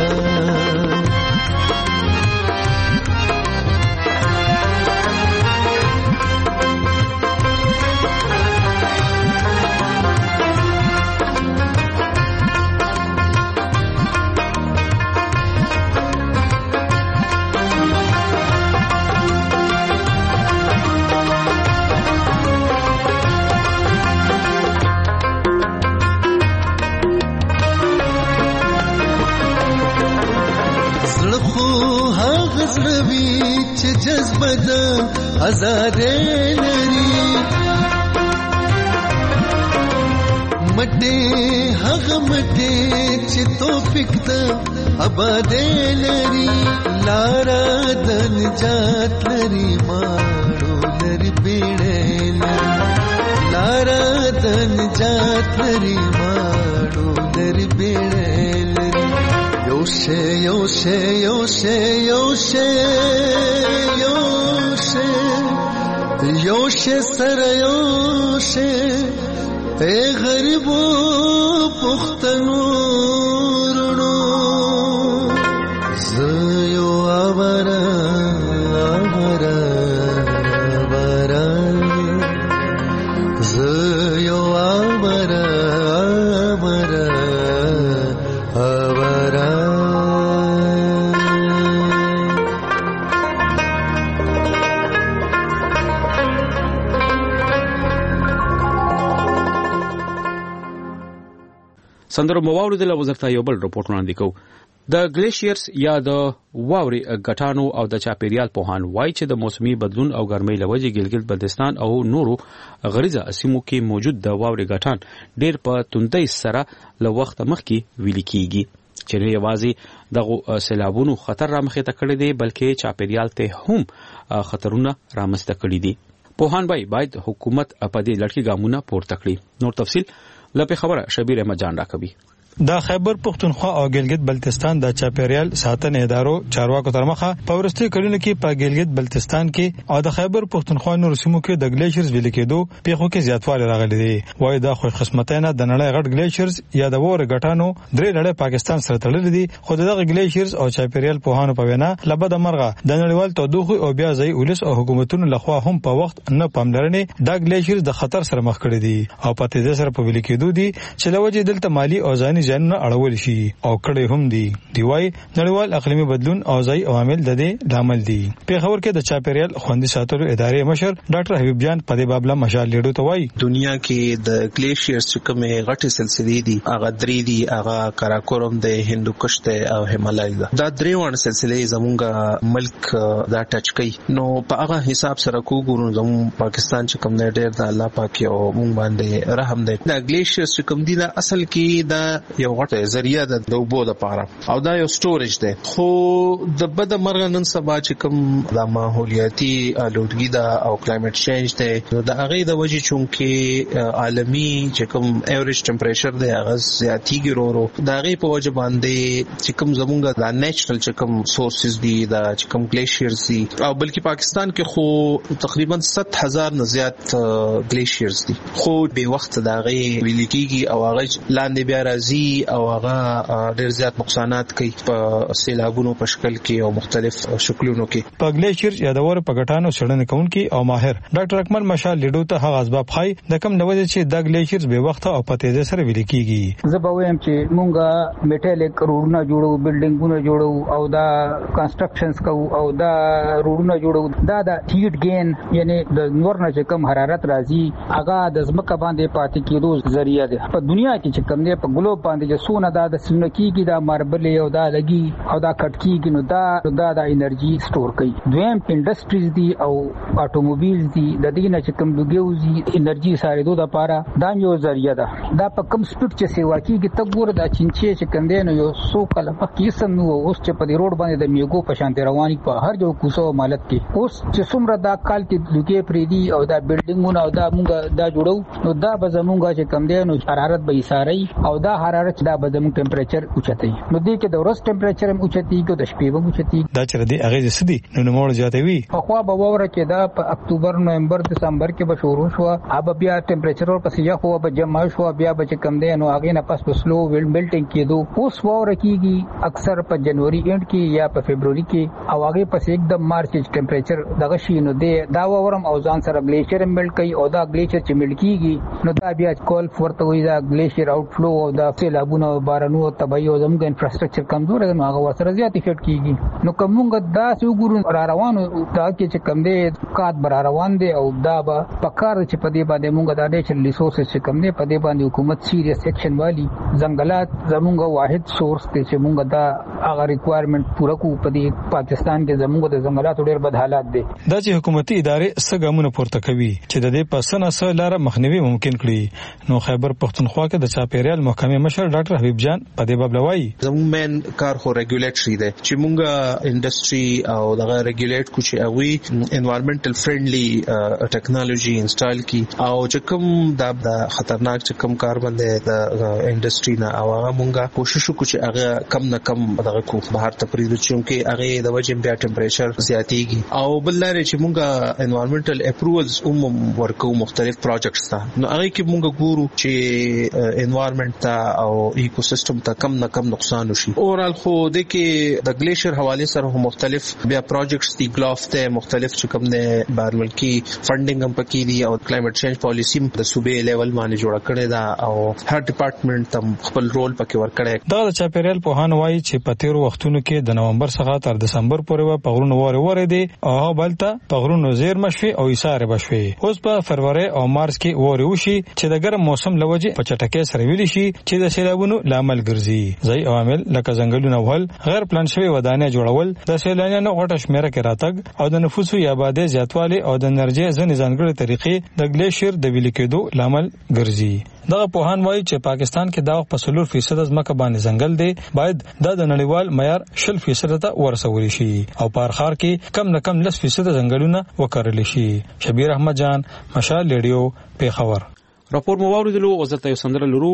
جذبه د هزارې لري مټې هغه مټې چې توفیق ته آبادې لري لاره د نجات لري ماړو لري بیړې لري لاره د نجات لري ماړو لري بیړې لري یوشه یوشه یوشه یوشه یوشه سر یوشه اے غریبو پختنو رونو زيو آوارا آوارا آوارا زيو آوارا آوارا آوارا سندرو مواورو د وزارت یو بل رپورټ وړاندې کو د ګلیشیرز یا د واوري غټانو او د چاپیریال پوهان وایي چې د موسمي بدلون او ګرمۍ لوجې ګلګت بلتستان او نورو غریزه سیمو کې موجود د واوري غټان ډېر په توندۍ سره له وخت مخکې ویل کیږي چې نه یوازې دغه سیلابونو خطر رامخې ته کړی دی بلکې چاپیریال ته هم خطرونه رامسته کړی دي پوهان باید حکومت په دې لړ کې ګامونه پورته کړي نور تفصیل لپاره خبره شبیر احمد جان راکوي د خیبر پختونخوا او ګلګت بلتستان د چاپیریال ساتنې ادارو چارواکو تر مخه په ورستي کلونو کې په ګلګت بلتستان کې او د خیبر پختونخوا نور سیمو کې د ګلیشرز ویل کېدو پیښو کې زیاتوالی راغلی دی وایي دا خو قسمتونه د نړۍ غټ ګلیشرز یا د وور غټانو درې لړۍ پاکستان سره تړلې دي خو دغه ګلیشرز او چاپیریال پوهانو په وینا لبد مرغه د نړیوال تودوخه او بیا ځای ولس او حکومتونو لخوا هم په وخت نه پاملرنې د ګلیشرز د خطر سره مخ کړي دي او په تیزه سره په ویل کېدو دي چې لوجه دلته مالی او ځاني ځانونه اړول شي او کړي هم دي دی وای نړیوال اقلیمي بدلون او ځای عوامل د دې لامل دي په خبر کې د چاپیریال خوندي ساتلو ادارې مشر ډاکټر حبیب جان په دې باب لا مشال لیدو ته وای دنیا کې د ګلیشیرز چې کومه غټه سلسله دي هغه درې دي هغه کراکورم د هندوکش ته او هیمالای دا درې وړ سلسله زمونږ ملک دا ټچ کوي نو په هغه حساب سره کوګورو زموږ پاکستان چې کوم نه ډېر د الله پاک او مونږ باندې رحم دی د ګلیشیرز چې کوم دي دا اصل کې د یو غټه ذریعہ ده د اوبو لپاره او دا یو سټوریج ده. خو د بد مرغ نن سبا چې کوم د ماحولیاتي آلودګي ده او کلایمټ چینج ده نو د هغه د وجې چونکې عالمي چې کوم ایوریج ټمپریچر ده هغه زیاتیږي ورو د هغه په وجه باندې چې کوم زمونږ د نیچرل چې کوم سورسز دي د چې کوم گلیشیرز دي او بلکې پاکستان کې خو تقریبا 7,000 نه زیات گلیشیرز دي خو به وخت د هغه ویل کېږي او هغه لاندې بیا راځي او هغه ډېر زیات نقصانات کوي په سیلابونو په شکل کې او مختلف شکلونو کې. په گلیشیر یادور په غټانو سړنه کوونکی او ماهر ډاکټر اکمل مشال لیډو ته هغه اسباب خای د کم نوځي چې د گلیشیرز به وخت او په تیزه سره ویل کېږي. زه به وایم چې مونږه میټالیک روډونه جوړو بلډینګونه جوړو او دا کنسټرکشنز کوو او دا روډونه جوړو دا د هیټ گین یعنی د نور نه چې کم حرارت راځي هغه د ځمکه باندې پاتې کېدو ذریعہ ده. په دنیا کې چې کم دی په ګلوب باندې چې سونه دا د سنکیږي دا ماربل او دا لګي او دا کټکیږي نو دا د انرژي سٹور کوي. دویم انډستریز دي او اټوموبایلز دي د دې نه چې کم لګيوزي انرژي سارېدو د لپاره دا یو ذریعہ ده. دا په کم سپیډ چې سیوا کیږي ته ګوره دا چینچې چې کم دی نو یو سو کله پکې سم نو اوس چې په دې روډ باندې د میګو په شان رواني په هر یو کوڅو مالت کې اوس چې څومره دا کال کې لګي پریدي او دا بلډینګونه او دا مونږه دا جوړو نو دا به زمونږه چې کم دی نو حرارت به ایساري او دا حرارت دا به زموږ ټمپریچر اوچتای نو دې کې د ورځ ټمپریچر هم اوچتي او د شپې هم اوچتي. دا چې دې هغه سدي نو نموړ زیاتوي خو به وره کې دا په اکتوبر نومبر دسمبر کې به شروع شو اب بیا ټمپریچر ور پسې یا خو به جمع شو بیا به چې کم دی نو هغه نه پس په سلو میلټینګ کېدو اوس وره کېږي اکثر په جنوري اند کې یا په فبرवरी کې او هغه پس एकदम مارچ ټمپریچر دغه شي نو دې دا ورم او ځان سره گلیشیر میلټ کوي او دا گلیشیر چې میلټ کیږي نو دا بیا کول ورته وي دا گلیشیر آوټ فلو او دا سیلابونه بارانو تبعي او زموږ انفراستراکچر کمزور دی نو هغه ورسره زیات افیکټ کیږي. نو کومګه دا وګورو را روانو دا کې چې کم دی کات بر روان دی او دا به پکار چې په دې باندې مونږ د نیچرل ریسورسز چې کم دی په دې باندې حکومت سیریس ایکشن والی ځنګلات زموږ واحد سورس دی چې مونږ دا هغه ریکوایرمنٹ پوره کو په دې پاکستان کې زموږ د ځنګلاتو ډېر بد حالات دي. دا چې حکومتي ادارې سګامونه پورته کوي چې د دې په سنه سره لار مخنیوي ممکن کړي نو خیبر پختونخوا کې د چاپیریال محکمې مشر ډاکټر حبیب جان په دې باب لوي زموږ مین کار خو ریګولیټری دی چې مونږه انډستری او دغه ریګولیټ کو چې هغه انوایرنمنټل فرندلی ټیکنالوژي انسټال کی او چې کوم د خطرناک چې کوم کار باندې د انډستری نه او هغه مونږه کوشش وکړو چې هغه کم نه کم دغه کو بهر ته پریږدو چې هغه د وجه بیا ټمپریچر زیاتیږي او بل لري چې مونږه انوایرنمنټل اپروولز ورکو مختلف پروجیکټس ته نو هغه کې مونږ ګورو چې انوایرنمنت ته او ایکوسیستم ته کم نه کم نقصان وشي. اورال خو د کې د گلیشیر حواله سره مختلف بیا پروجیکټس دي ګلاف ته مختلف چې کوم نه بار ملکی فندینګ هم پکې دي او کلایمټ چینج پالیسی د صوبې لیول باندې جوړ کړي دا او هر ډپارټمنټ تم خپل رول پکې ور کړي. دا چاپیریال په هان وایي چې په تیر وختونو کې د نومبر څخه تر دسمبر پورې په غرونو وره دي او بلته په غرونو زیر مشوي او ایثار بشوي. اوس په فروری او مارچ کې وره وشي چې د ګرم موسم لوجه په چټکۍ سره ویل شي چې د سیلابونو لامل ګرځي. ځای عوامل لکه ځنګلونه ول غیر پلان شوی ودانې جوړول د سیلانیانو غټه شمیره کې راتګ او د نفوسو یا آبادی زیاتوالی او د انرژي ځنې ځانګړي طریقې د گلیشیر د ویل کېدو لامل ګرځي. دغه پوهان وایي چې پاکستان کې دا په 100% ځمکه باندې ځنګل دی باید د نړیوال معیار 0% ته ورسول شي او په هر ښار کې کم نه کم 10% ځنګلونه وکړل شي. شبیر احمد جان مشال ریډیو پیښور. راپور مو واوریدلو او زلته یو سندره لرو.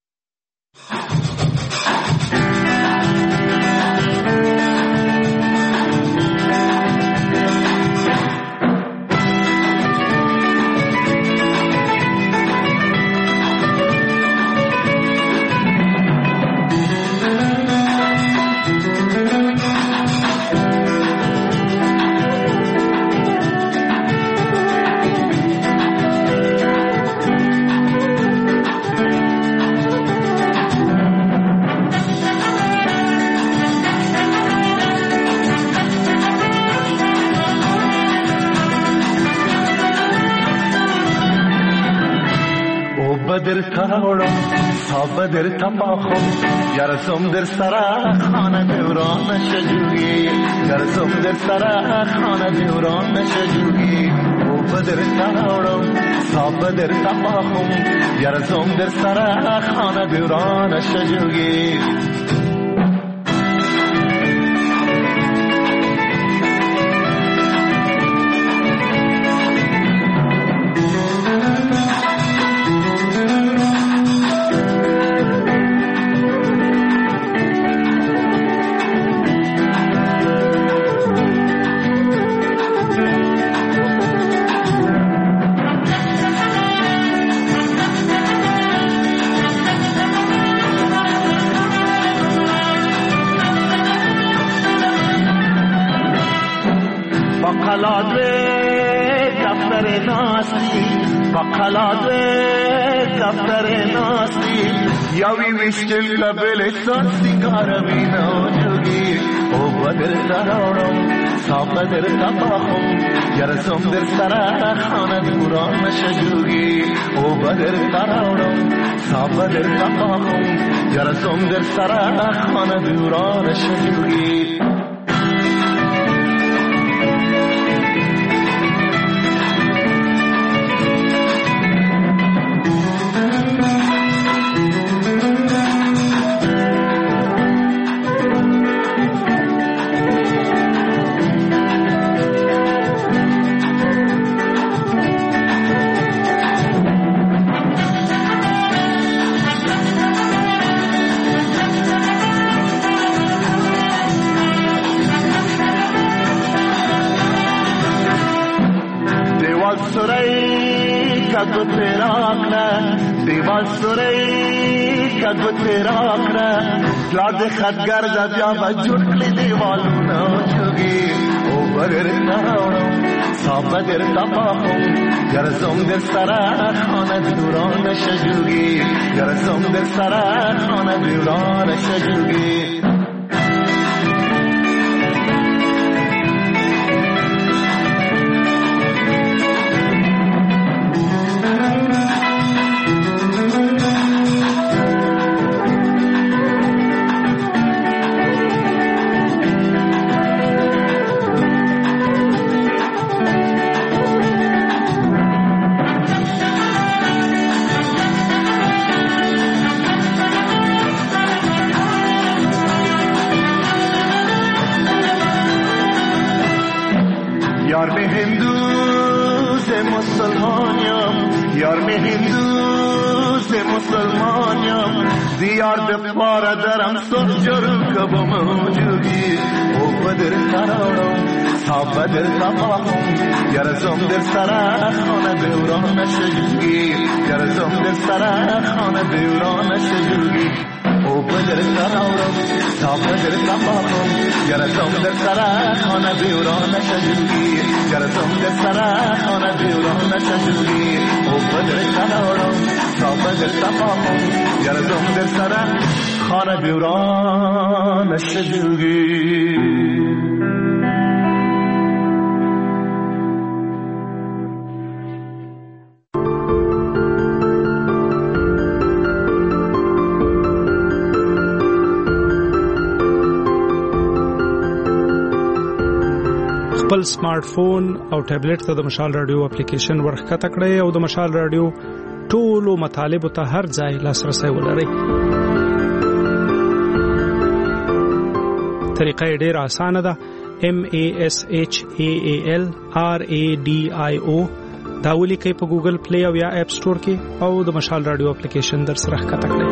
بدر تاورم تا بدر تپاخم گرزم در سرا خانه دوران نشجویی گرزم در سرا خانه دوران نشجویی بدر تراورم تا بدر تفاهم یرزم در سر خانه دوران شجوگی Still the village on Sikaramina Jogi, O Badr Taram, Sabadr Tapahum, Yarasum der Sarah, Hanad Puran Shajugi, O Badr Taram, Sabadr Tapahum, Yarasum der Sarah, Hanad Puran Shajugi. لاد خدگر زدیا بجوکلی دیوالونا جوگی او بغیر نراونم صابدر تفاهم گرزم در سر خانه دوران شجوگی گرزم در سر خانه دوران شجوگی پارا درم سرجر کبم موجودی او بدر تراورم تا بدر تفاهم یرزم در سر خانه دوران شجوگی یرزم در سر خانه دوران شجوگی او بدر تراورم تا بدر تفاهم یرزم در سر خانه دوران شجوگی یرزم در سر خانه دوران شجوگی او بدر تراورم تا بدر تفاهم یرزم در سر خانه دوران شجوگی خپل سمارټ فون او ټابلیټ ته د مشال رادیو اپلیکیشن ورخکته کړئ او د مشال رادیو ټولو مطالبه ته هر ځای لاسرسي ولرئ. طریقه ډېره اسانه ده. MASHAALRADIO دا ولیکئ په ګوګل پلی او یا اپ سٹور کې او د مشال رادیو اپلیکیشن در سره ښکته کړئ.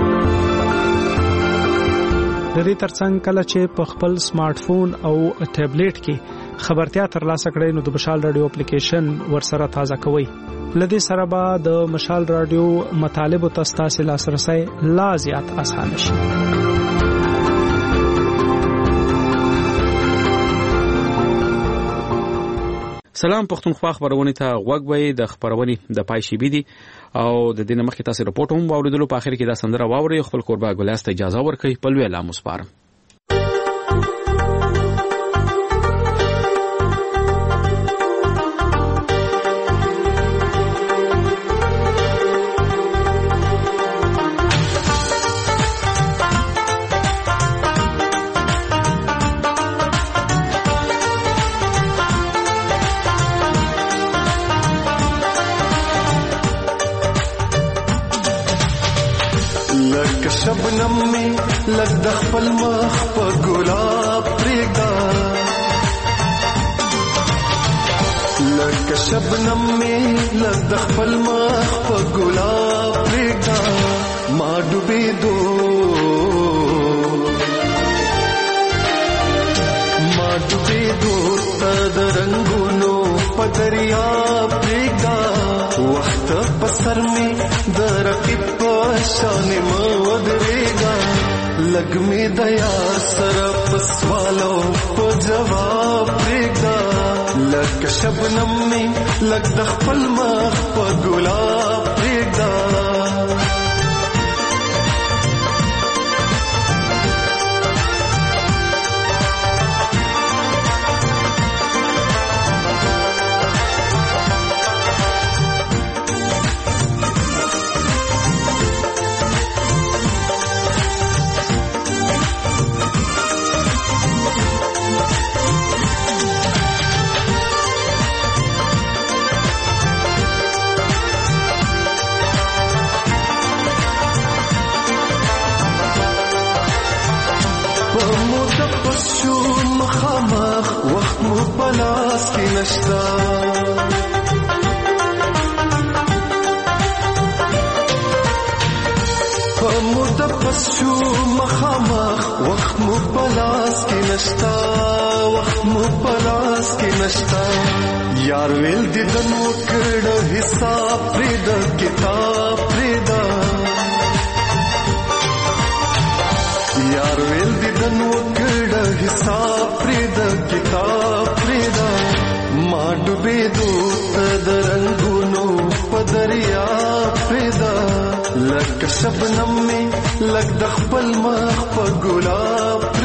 د دې ترڅنګ کله چې په خپل سمارټ فون او ټابلیټ کې خبرتیا ترلاسه کړئ نو د مشال رادیو اپلیکیشن ورسره تازه کوئ. لدې سره به د مشال رادیو مطالب او تاسو لاسرسي لا زیات اسانه شي. سلام پښتونخوا خبرونه ته غوږ وي د خبرونه د پای شي بيدي او د دینه مخکې تاسو رپورټ هم واوریدلو. په اخر کې دا سندره واوري. خپل قربا ګلاست اجازه ورکړئ. په لوی الله مسپارم. شبنم می لګ د خپل مخ په ګلاب پرېږده لکه شبنم می لګ د خپل مخ په ګلاب پرېږده ما ډوبېدو ته د رنګونو په دریاب پرېږده وخت په سر می د رقیب په شان مه ودرېږه لږ مې د یار سره په سوالو په جواب پرېږده لکه شبنم می لږ د خپل مخ په ګلاب پرېږده پلاس کی نشتا متپس شو مخامخ وخت مو پلاس کی نشتا وخت مو پلاس کی نشتا یار ویل دیدن وکړ حساب پرې د کتاب پرې دا یار ویل دیدن وکړ حساب پرې د کتاب ما ډوبېدو ته د رنګونو په دریاب پرېږده لکه شبنم مې لږ د خپل مخ په ګلاب